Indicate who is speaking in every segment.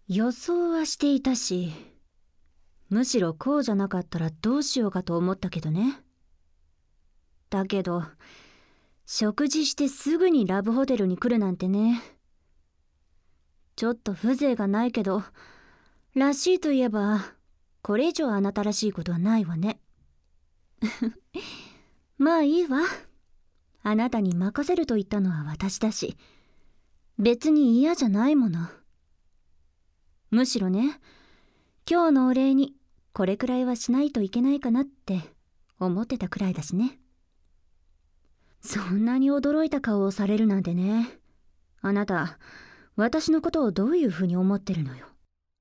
Speaker 1: 予想はしていたし、むしろこうじゃなかったらどうしようかと思ったけどね。だけど食事してすぐにラブホテルに来るなんてね。ちょっと風情がないけど、らしいといえばこれ以上あなたらしいことはないわね。まあいいわ。あなたに任せると言ったのは私だし、別に嫌じゃないもの。むしろね、今日のお礼にこれくらいはしないといけないかなって思ってたくらいだしね。そんなに驚いた顔をされるなんてね。あなた、私のことをどういうふうに思ってるのよ。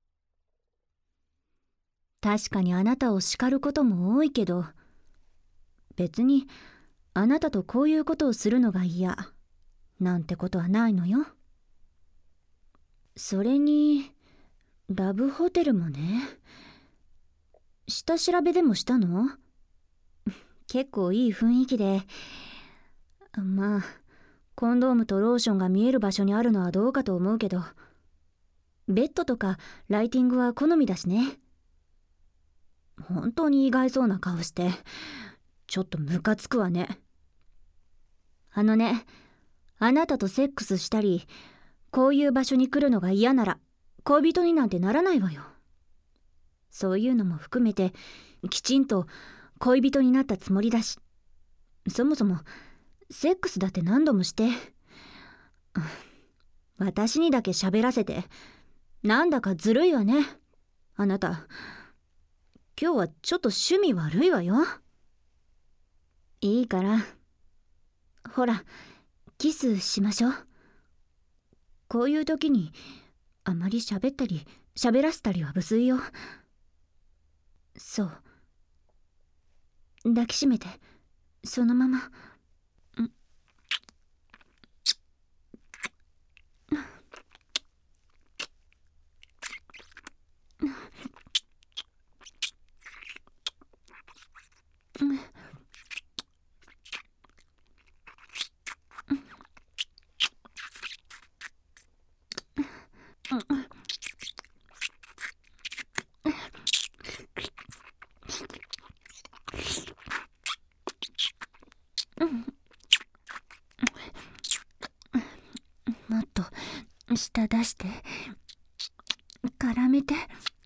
Speaker 1: 確かにあなたを叱ることも多いけど、別にあなたとこういうことをするのが嫌なんてことはないのよ。それにラブホテルもね。下調べでもしたの？結構いい雰囲気で、まあコンドームとローションが見える場所にあるのはどうかと思うけど、ベッドとかライティングは好みだしね。本当に意外そうな顔して、ちょっとムカつくわね。あなたとセックスしたり、こういう場所に来るのが嫌なら、恋人になんてならないわよ。そういうのも含めて、きちんと恋人になったつもりだし、そもそも、セックスだって何度もして、私にだけ喋らせて、なんだかずるいわね。あなた、今日はちょっと趣味悪いわよ。いいから、ほら、キスしましょう。こういう時にあまり喋ったり喋らせたりは無粋よ。そう。抱きしめて、そのまま。もっと舌出して絡めて。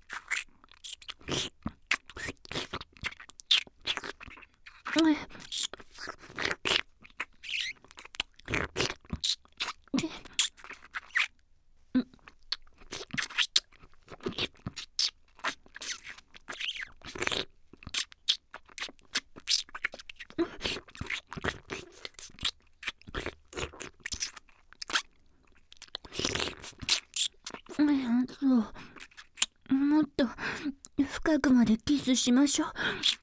Speaker 1: そう、もっと深くまでキスしましょう。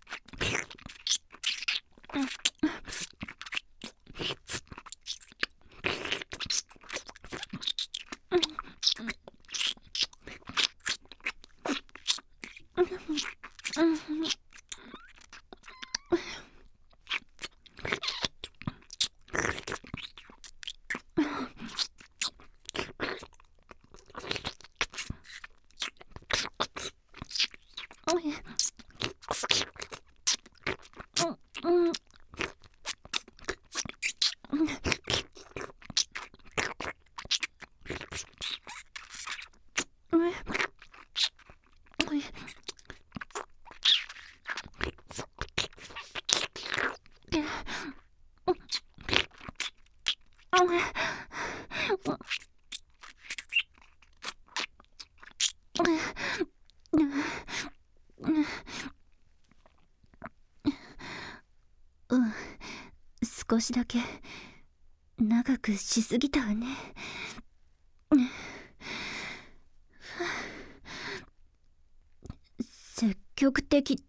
Speaker 1: 少しだけ長くしすぎたわね。積極的。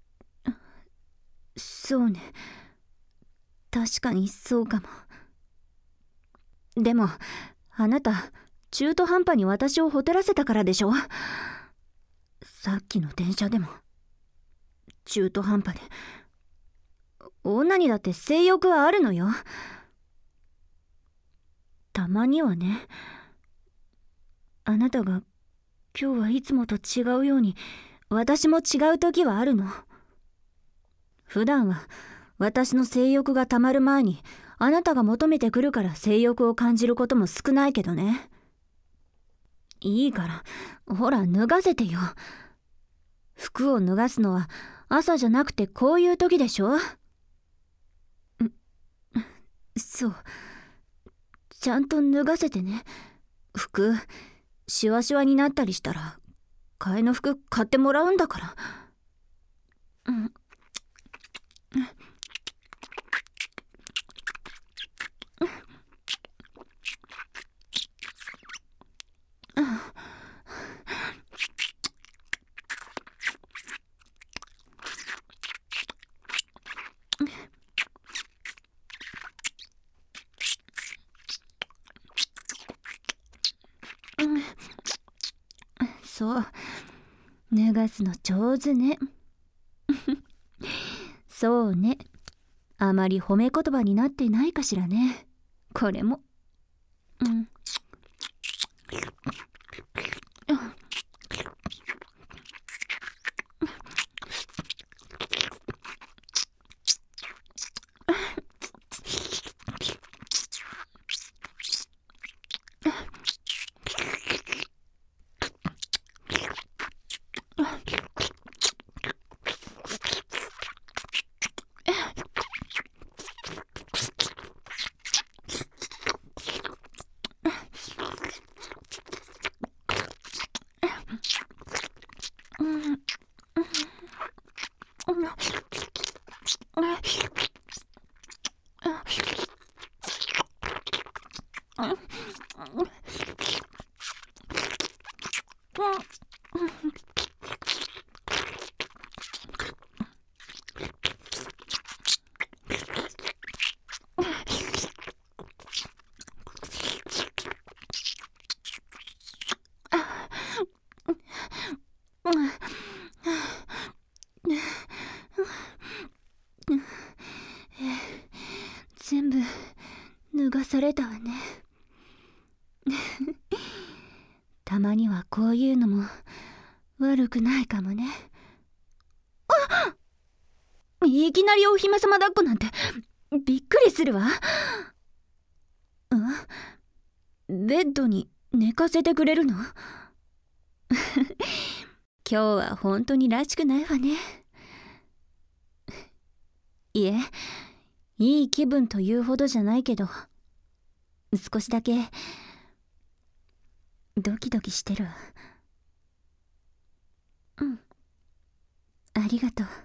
Speaker 1: そうね、確かにそうかも。でもあなた中途半端に私をほてらせたからでしょ。さっきの電車でも中途半端で。女にだって性欲はあるのよ。たまにはね。あなたが今日はいつもと違うように私も違う時はあるの。普段は私の性欲がたまる前にあなたが求めてくるから性欲を感じることも少ないけどね。いいからほら脱がせてよ。服を脱がすのは朝じゃなくてこういう時でしょ。そう、ちゃんと脱がせてね。服シワシワになったりしたら替えの服買ってもらうんだから。そう、脱がすの上手ね。そうね、あまり褒め言葉になってないかしらね、これも。全部脱がされたわね。たまにはこういうのも悪くないかもね。いきなりお姫様抱っこなんてびっくりするわ。ベッドに寝かせてくれるの？今日は本当にらしくないわね。いえ、いい気分というほどじゃないけど、少しだけドキドキしてるわ。ありがとう。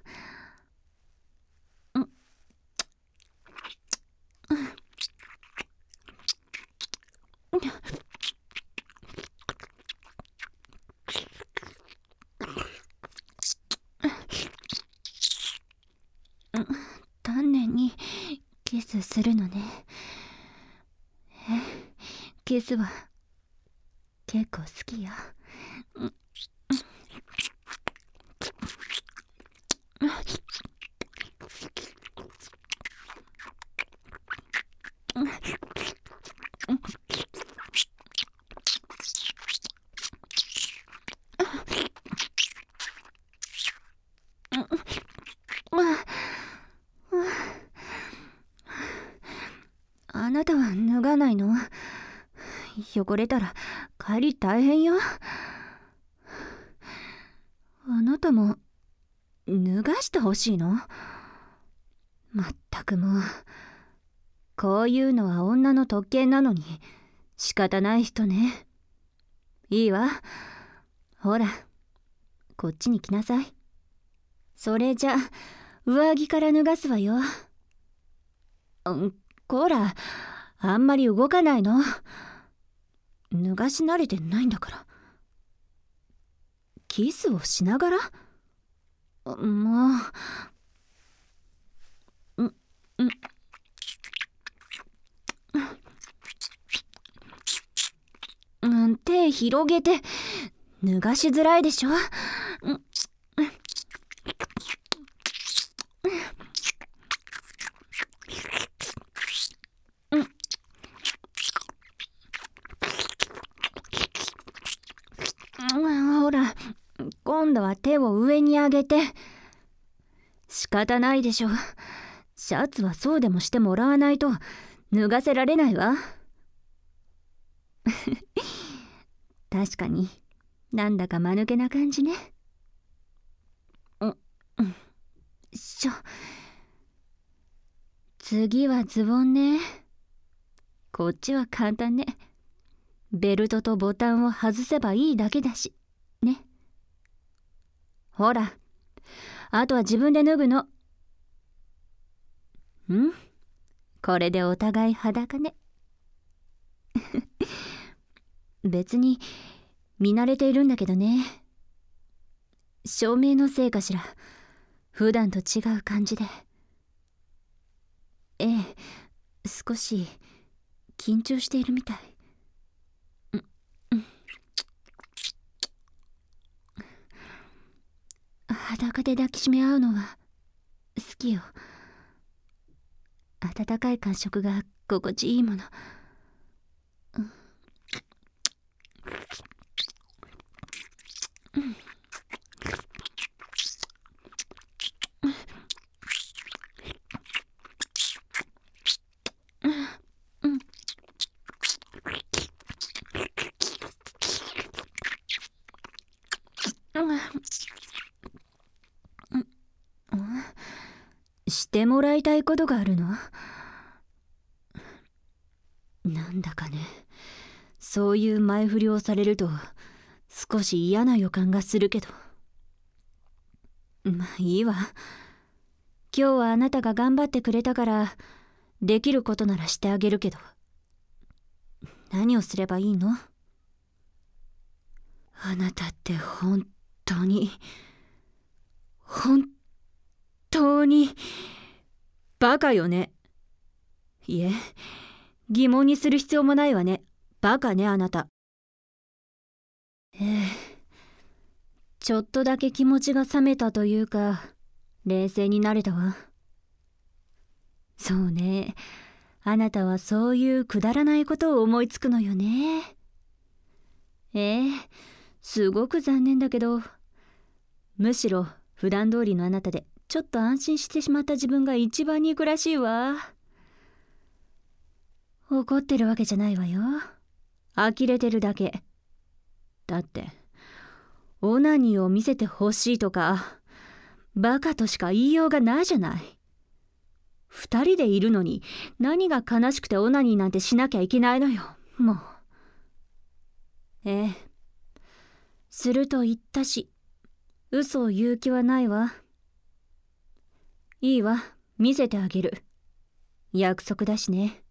Speaker 1: 丹念にキスするのね。キスは結構好きよ。あなたは脱がないの？汚れたら帰り大変よ。あなたも脱がしてほしいの？まったくもう、こういうのは女の特権なのに仕方ない人ね。いいわ、ほらこっちに来なさい。それじゃ上着から脱がすわよ。こら、あんまり動かないの。脱がし慣れてないんだから。キスをしながら？もう。手広げて脱がしづらいでしょ。 今度は手を上に上げて。仕方ないでしょ。シャツはそうでもしてもらわないと脱がせられないわ。確かになんだか間抜けな感じね。次はズボンね。こっちは簡単ね。ベルトとボタンを外せばいいだけだしね。ほら、あとは自分で脱ぐの。これでお互い裸ね。別に見慣れているんだけどね。照明のせいかしら。普段と違う感じで。ええ、少し緊張しているみたい。裸で抱きしめ合うのは好きよ。温かい感触が心地いいもの。してもらいたいことがあるの？なんだかね、そういう前振りをされると少し嫌な予感がするけど。まあいいわ。今日はあなたが頑張ってくれたからできることならしてあげるけど。何をすればいいの？あなたって本当にバカよね。いえ、疑問にする必要もないわね。バカね、あなた。ちょっとだけ気持ちが冷めたというか、冷静になれたわ。そうね、あなたはそういうくだらないことを思いつくのよね。すごく残念だけど、むしろ普段通りのあなたでちょっと安心してしまった自分が一番憎らしいわ。怒ってるわけじゃないわよ。呆れてるだけ。だってオナニーを見せてほしいとかバカとしか言いようがないじゃない。二人でいるのに何が悲しくてオナニーなんてしなきゃいけないのよ、もう。すると言ったし、嘘を言う気はないわ。いいわ、見せてあげる。約束だしね。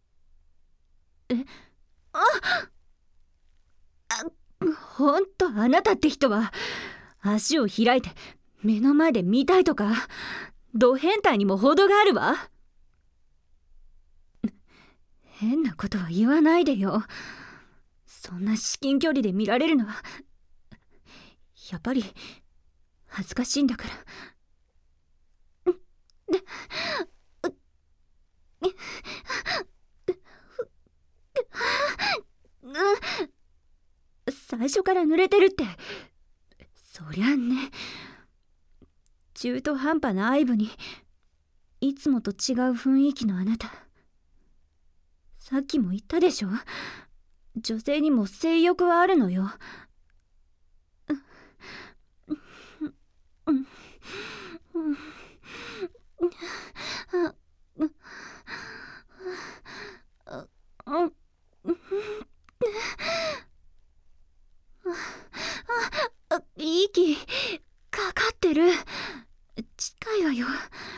Speaker 1: ほんとあなたって人は足を開いて目の前で見たいとかド変態にも程があるわ。変なことは言わないでよ。そんな至近距離で見られるのはやっぱり恥ずかしいんだから。最初から濡れてるって。そりゃあね、中途半端な愛撫にいつもと違う雰囲気のあなた。さっきも言ったでしょ、女性にも性欲はあるのよ。息かかってる。近いわよ。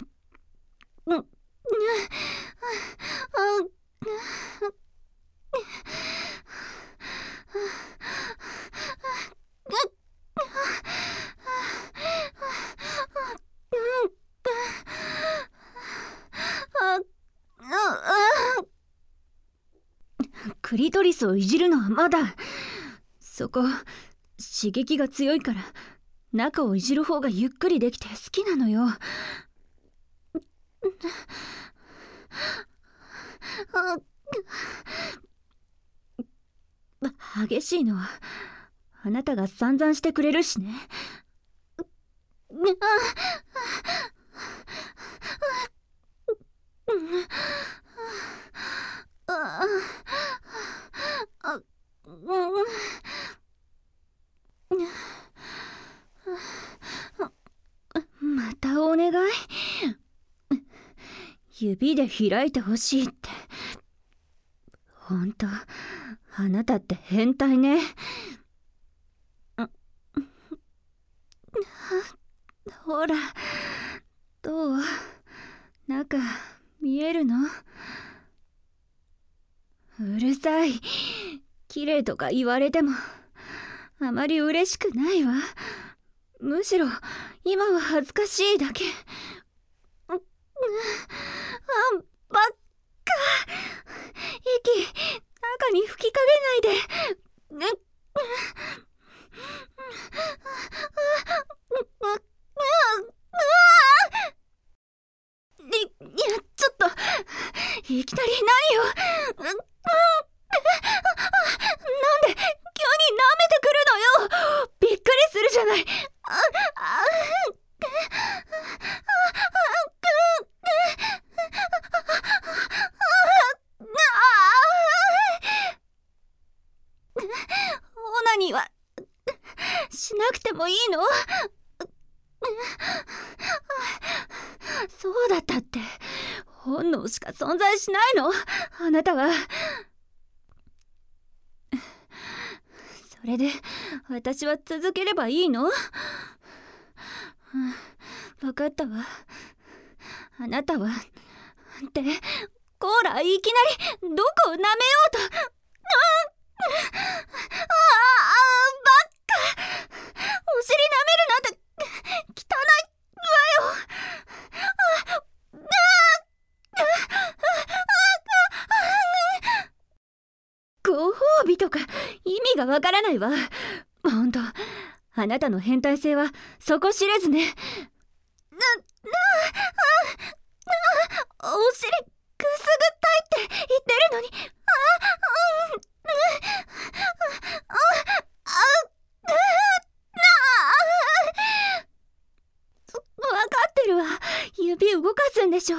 Speaker 1: クリトリスをいじるのはまだ。そこ刺激が強いから中をいじる方がゆっくりできて好きなのよ。激しいのはあなたが散々してくれるしね。 またお願い。指で開いてほしいって。ほんと、あなたって変態ね。ほら、どう？中見えるの？うるさい。綺麗とか言われてもあまり嬉しくないわ。むしろ今は恥ずかしいだけ。バッカ。息中に吹きかけないで。ちょっといきなり何よ。なんで急に舐めてくるのよ。びっくりするじゃない。オナニーはしなくてもいいの？そうだったって。本能しか存在しないの？あなたは。それで私は続ければいいの？分かったわ。あなたはってこら、いきなりどこを舐めようと。バッカ。お尻舐めるなんて汚いわよ。ご褒美とか意味がわからないわ。ほんと、あなたの変態性は底知れずね。お尻くすぐったいって言ってるのに。わかってるわ。指動かすんでしょ。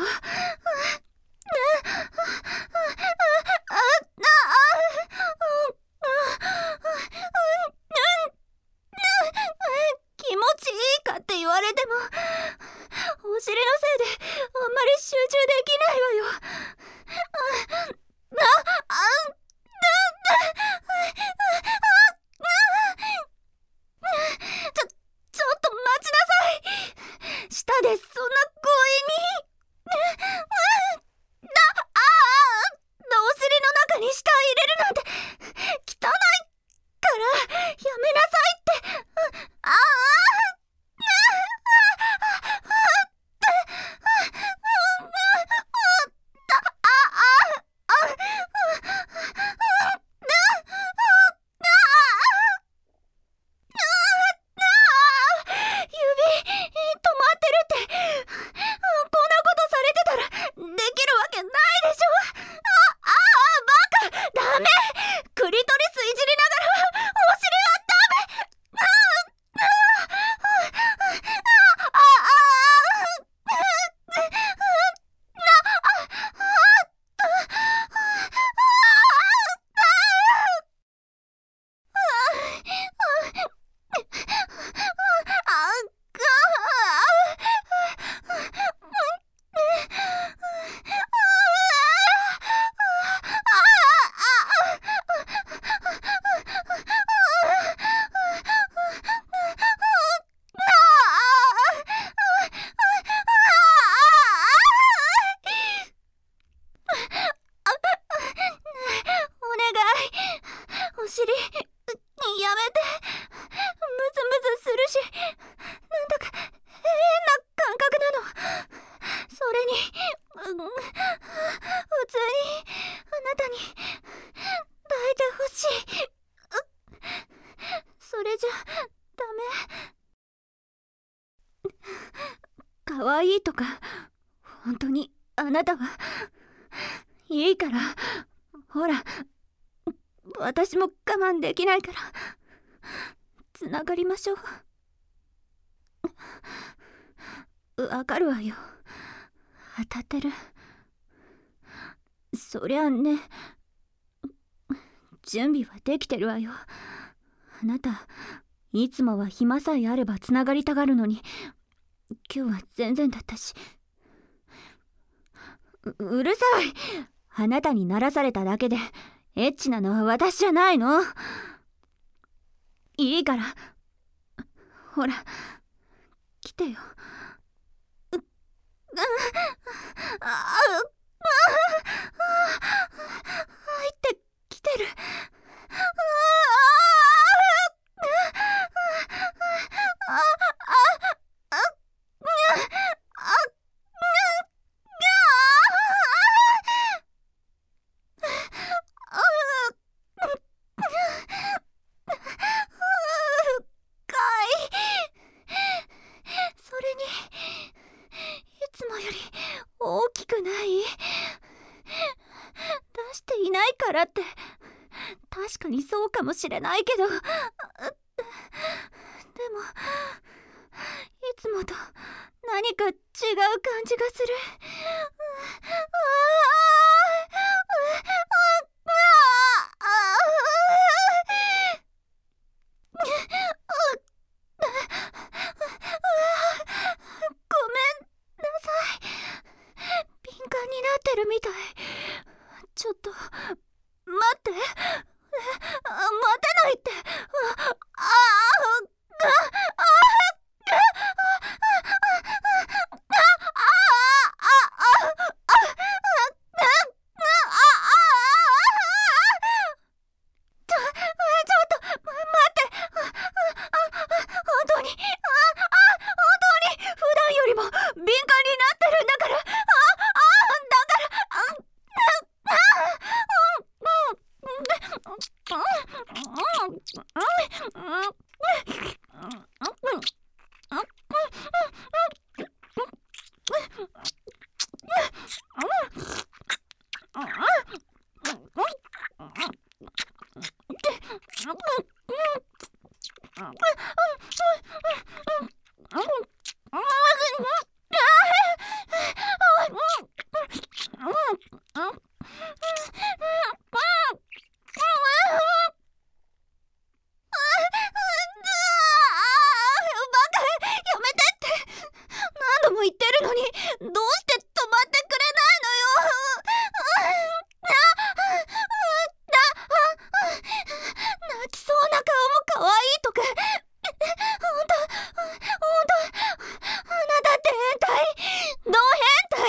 Speaker 1: 気持ちいいかって言われても、お尻のせいであんまり集中できないわよ。ちょっと待ちなさい。舌でそんな強引に。お尻の中に舌入れるなんて汚いからやめなさいって。可愛いとか本当にあなたはいいから。ほら、私も我慢できないからつながりましょう。 わかるわよ。当たってる。そりゃね、準備はできてるわよ。あなたいつもは暇さえあればつながりたがるのに、今日は全然だったし。うるさい。あなたにならされただけでエッチなのは私じゃないの。いいからほら来てよ。入ってきてる。それにいつもより大きくない？出していないからって確かにそうかもしれないけど、でもいつもと何か違う感じがする。ごめんなさい。敏感になってるみたい。ちょっと待って。待てないって。普段よりも敏感になってるんだから。何度も言ってるのにどうして止まってくれないのよ。泣きそうな顔も可愛いとか。ほんとあなたって変態。ど変態。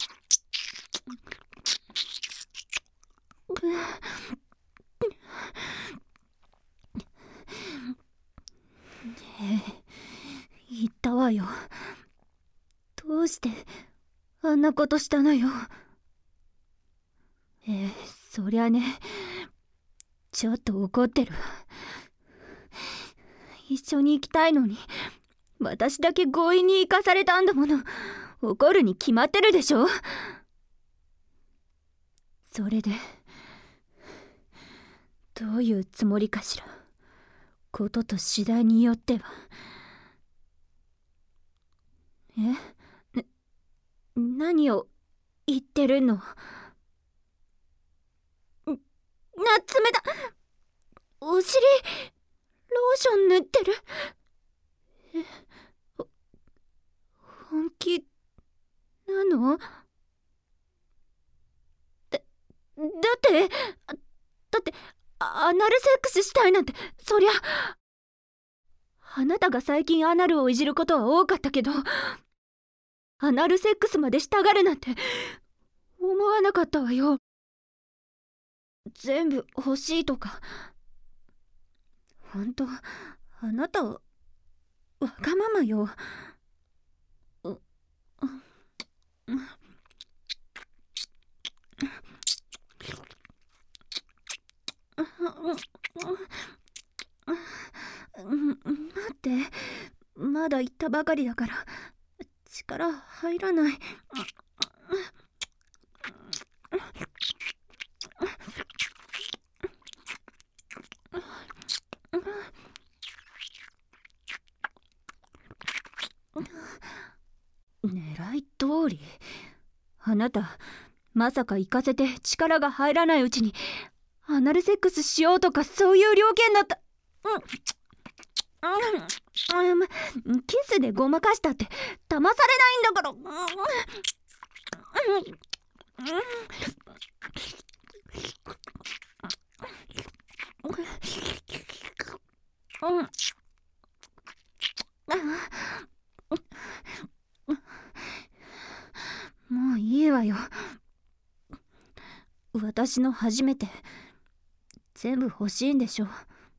Speaker 1: 言ったわよ。どうしてあんなことしたのよ。そりゃね、ちょっと怒ってるわ。一緒に行きたいのに私だけ強引に行かされたんだもの。怒るに決まってるでしょ。それでどういうつもりかしら。ことと次第によっては。何を言ってるの。冷た。お尻ローション塗ってる。本気なの？だってアナルセックスしたいなんて、そりゃ。あなたが最近アナルをいじることは多かったけど、アナルセックスまでしたがるなんて思わなかったわよ。全部欲しいとか。ほんとあなたはわがままよ。待って、まだ言ったばかりだから力入らない。狙い通り。あなたまさか行かせて力が入らないうちにアナルセックスしようとか、そういう了見だった。キスでごまかしたって騙されないんだから。もういいわよ。私の初めて全部欲しいんでしょ。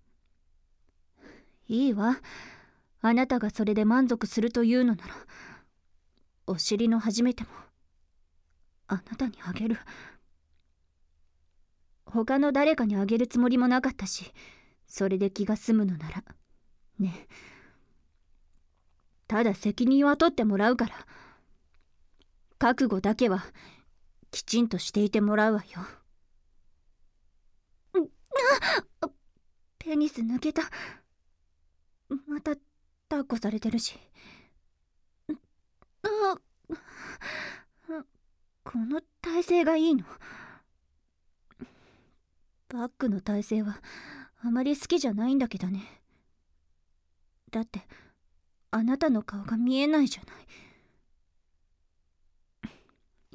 Speaker 1: いいわ。あなたがそれで満足するというのなら、お尻の初めてもあなたにあげる。他の誰かにあげるつもりもなかったし、それで気が済むのならね。ただ責任は取ってもらうから、覚悟だけはきちんとしていてもらうわよ。ペニス抜けた。また抱っこされてるし。この体勢がいいの？バックの体勢はあまり好きじゃないんだけどね。だってあなたの顔が見えないじゃない。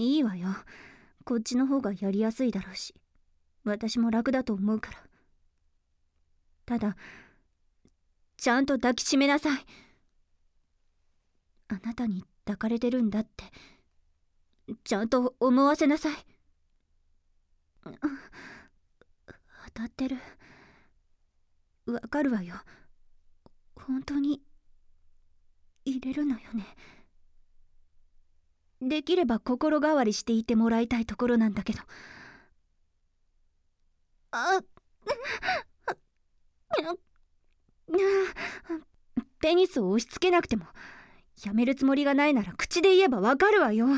Speaker 1: いいわよ。こっちの方がやりやすいだろうし、私も楽だと思うから。ただちゃんと抱きしめなさい。あなたに抱かれてるんだってちゃんと思わせなさい。当たってる。わかるわよ。本当に入れるのよね。できれば心変わりしていてもらいたいところなんだけど。ペニスを押し付けなくても、やめるつもりがないなら口で言えばわかるわよ。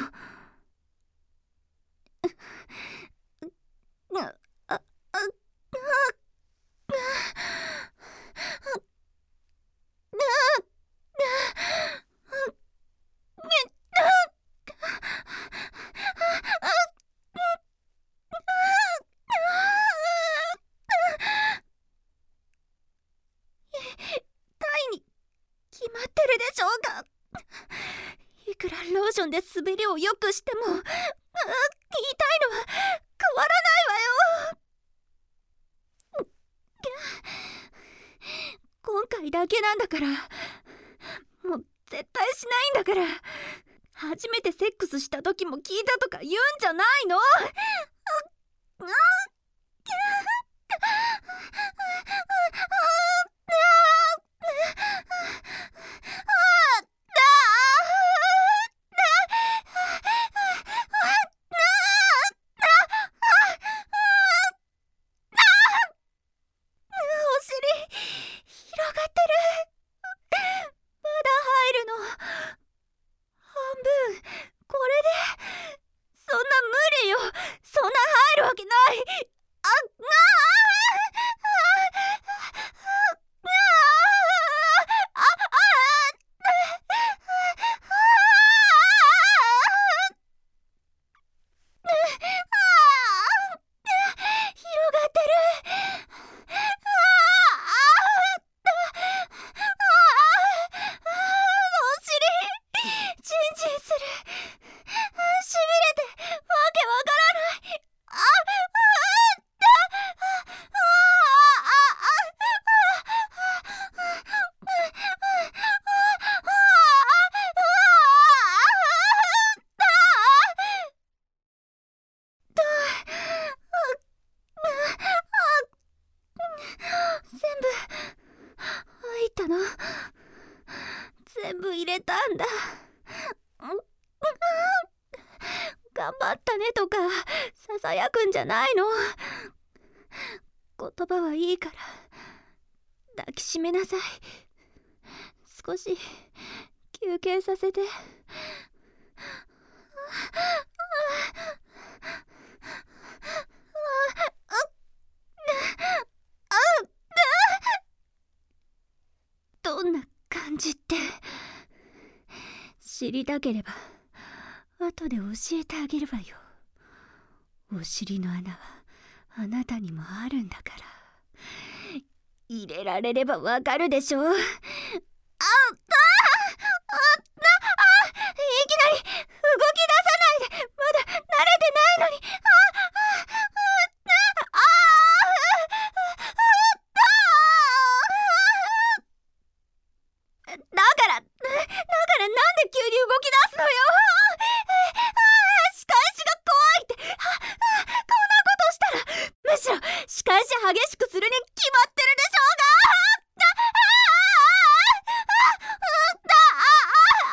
Speaker 1: 決まってるでしょうか。いくらローションで滑りを良くしても、痛いのは変わらないわよ。今回だけなんだから、もう絶対しないんだから、 初めてセックスした時も聞いたとか言うんじゃないの？お尻広がってる。まだ入るの。半分。これでそんな無理よ。そんな入るわけない。広がってる。お尻チンチンする。しびれてわけわからない。全部入ったの？全部入れたんだ。頑張ったねとかささやくんじゃないの？言葉はいいから抱きしめなさい。少し休憩させて。どんな感じって知りたければ後で教えてあげるわよ。お尻の穴はあなたにもあるんだから。入れられればわかるでしょ。いきなり動き出さないで。まだ慣れてないのに。だからなんで急に動き出すのよ。仕返しが怖いって。こんなことしたらむしろ仕返し激しくするに決まってるでしょうが。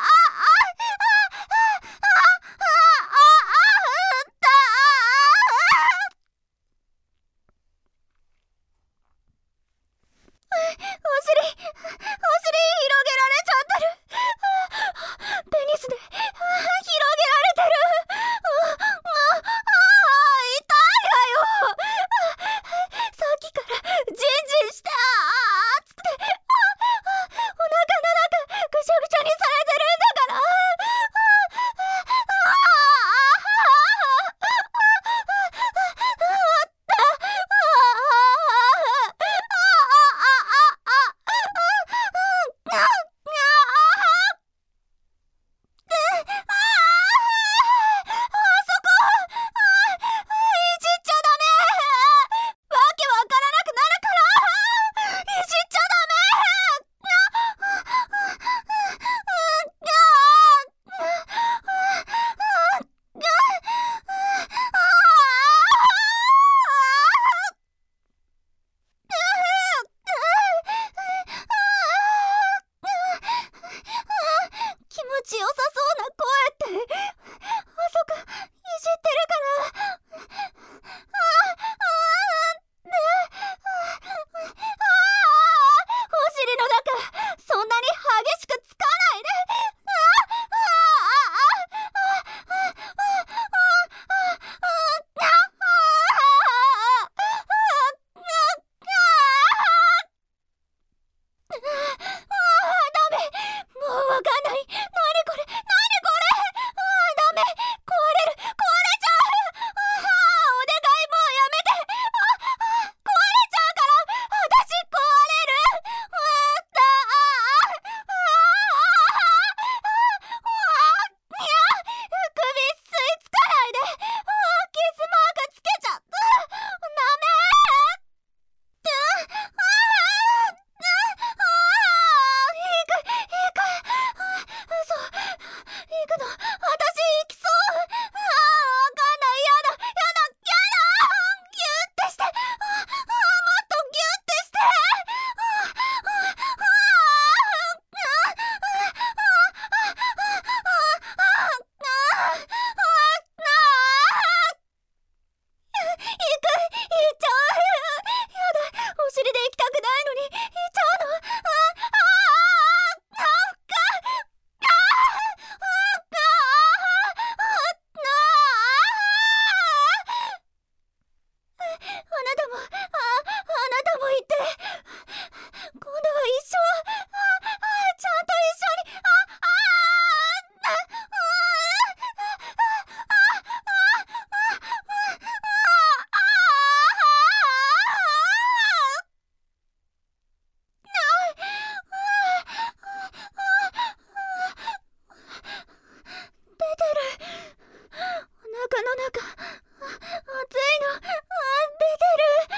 Speaker 1: 中熱いの出てる。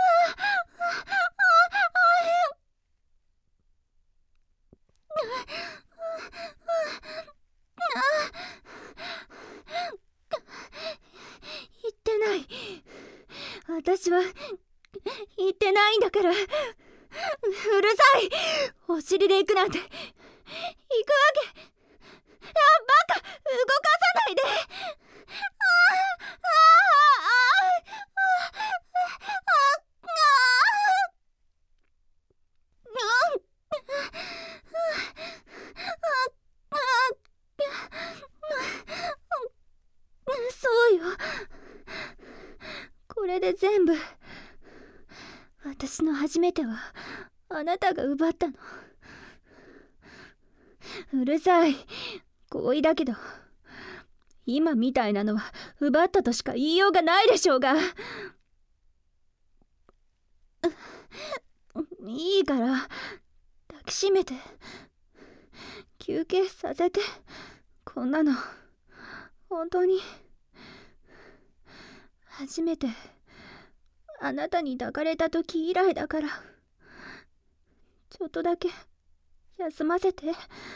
Speaker 1: 言ってない。私は言ってないんだから。うるさい。お尻で行くなんて行くわけ。バカ、動かさないで。そうよ。これで全部。私の初めてはあなたが奪ったの。うるさい。合意だけど、今みたいなのは奪ったとしか言いようがないでしょうが。いいから抱きしめて休憩させて。こんなの本当に初めてあなたに抱かれた時以来だから。ちょっとだけ休ませて。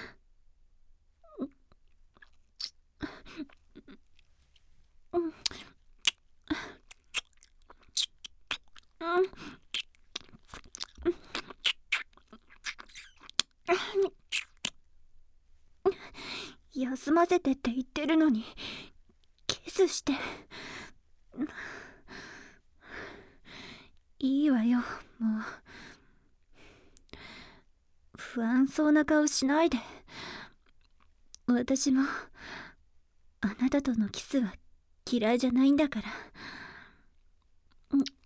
Speaker 1: 休ませてって言ってるのにキスして。いいわよ、もう。不安そうな顔しないで。私もあなたとのキスは嫌いじゃないんだから。